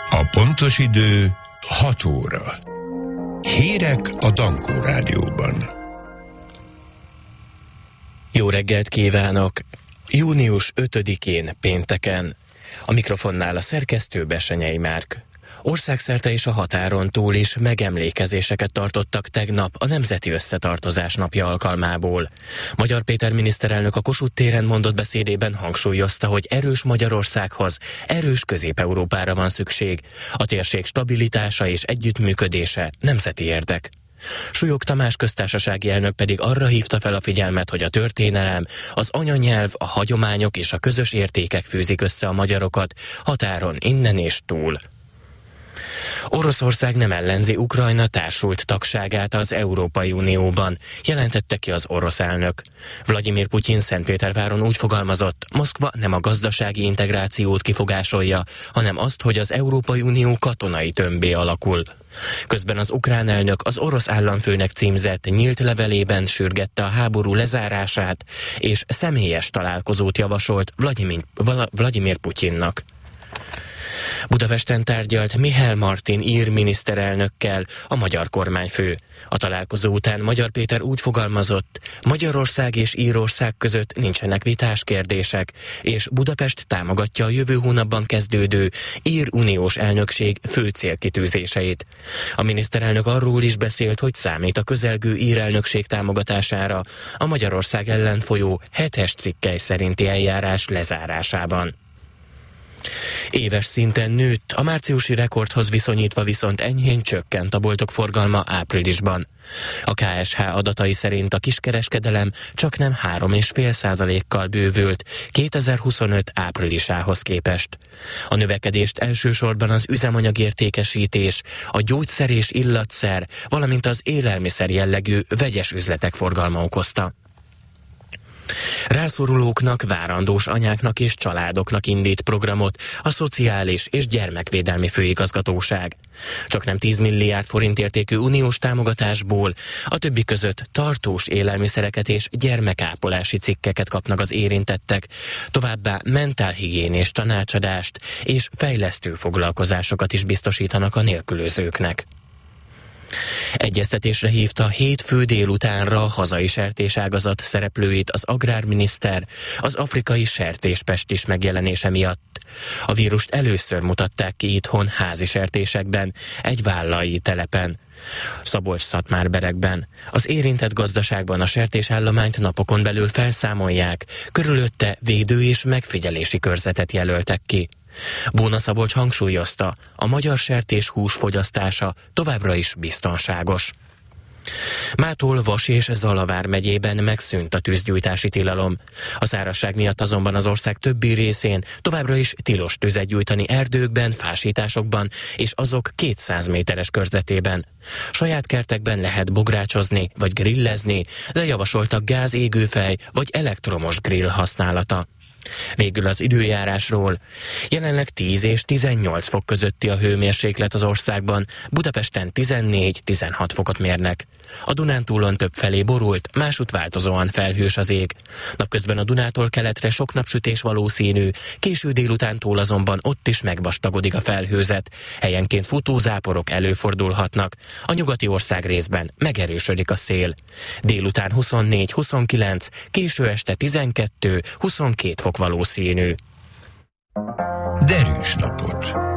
A pontos idő 6 óra. Hírek a Dankó Rádióban. Jó reggelt kívánok! Június 5-én pénteken. A mikrofonnál a szerkesztő Bessenyei Márk. Országszerte és a határon túl is megemlékezéseket tartottak tegnap a Nemzeti Összetartozás napja alkalmából. Magyar Péter miniszterelnök a Kossuth téren mondott beszédében hangsúlyozta, hogy erős Magyarországhoz erős Közép-Európára van szükség. A térség stabilitása és együttműködése nemzeti érdek. Súlyog Tamás köztársasági elnök pedig arra hívta fel a figyelmet, hogy a történelem, az anyanyelv, a hagyományok és a közös értékek fűzik össze a magyarokat határon innen és túl. Oroszország nem ellenzi Ukrajna társult tagságát az Európai Unióban, jelentette ki az orosz elnök. Vladimir Putyin Szentpéterváron úgy fogalmazott, Moszkva nem a gazdasági integrációt kifogásolja, hanem azt, hogy az Európai Unió katonai tömbbé alakul. Közben az ukrán elnök az orosz államfőnek címzett nyílt levelében sürgette a háború lezárását, és személyes találkozót javasolt Vladimir Putyinnak. Budapesten tárgyalt Mihály Martin ír miniszterelnökkel a magyar kormányfő. A találkozó után Magyar Péter úgy fogalmazott, Magyarország és Írország között nincsenek vitás kérdések, és Budapest támogatja a jövő hónapban kezdődő ír uniós elnökség fő célkitűzéseit. A miniszterelnök arról is beszélt, hogy számít a közelgő ír elnökség támogatására a Magyarország ellen folyó 7-es cikkely szerinti eljárás lezárásában. Éves szinten nőtt, a márciusi rekordhoz viszonyítva viszont enyhén csökkent a boltok forgalma áprilisban. A KSH adatai szerint a kiskereskedelem csaknem 3,5%-kal bővült 2025 áprilisához képest. A növekedést elsősorban az üzemanyagértékesítés, a gyógyszer és illatszer, valamint az élelmiszer jellegű vegyes üzletek forgalma okozta. Rászorulóknak, várandós anyáknak és családoknak indít programot a Szociális és Gyermekvédelmi Főigazgatóság. Csaknem 10 milliárd forint értékű uniós támogatásból, a többi között tartós élelmiszereket és gyermekápolási cikkeket kapnak az érintettek, továbbá mentálhigiénés tanácsadást és fejlesztő foglalkozásokat is biztosítanak a nélkülözőknek. Egyeztetésre hívta hétfő délutánra a hazai sertéságazat szereplőit az agrárminiszter az afrikai sertéspestis megjelenése miatt. A vírust először mutatták ki itthon házi sertésekben, egy vállai telepen, Szabolcs-Szatmárberekben. Az érintett gazdaságban a sertésállományt napokon belül felszámolják, körülötte védő és megfigyelési körzetet jelöltek ki. Bóna Szabolcs hangsúlyozta, a magyar sertés húsfogyasztása továbbra is biztonságos. Mától Vas és Zalavár megyében megszűnt a tűzgyújtási tilalom. A szárazság miatt azonban az ország többi részén továbbra is tilos tüzet gyújtani erdőkben, fásításokban és azok 200 méteres körzetében. Saját kertekben lehet bográcsozni vagy grillezni, de javasoltak gázégőfej vagy elektromos grill használata. Végül az időjárásról. Jelenleg 10 és 18 fok közötti a hőmérséklet az országban, Budapesten 14-16 fokot mérnek. A Dunántúlon többfelé borult, másút változóan felhős az ég. Napközben a Dunától keletre sok napsütés valószínű, késő délutántól azonban ott is megvastagodik a felhőzet. Helyenként futózáporok előfordulhatnak. A nyugati ország részben megerősödik a szél. Délután 24-29, késő este 12-22 fok valószínű. Derűs napot.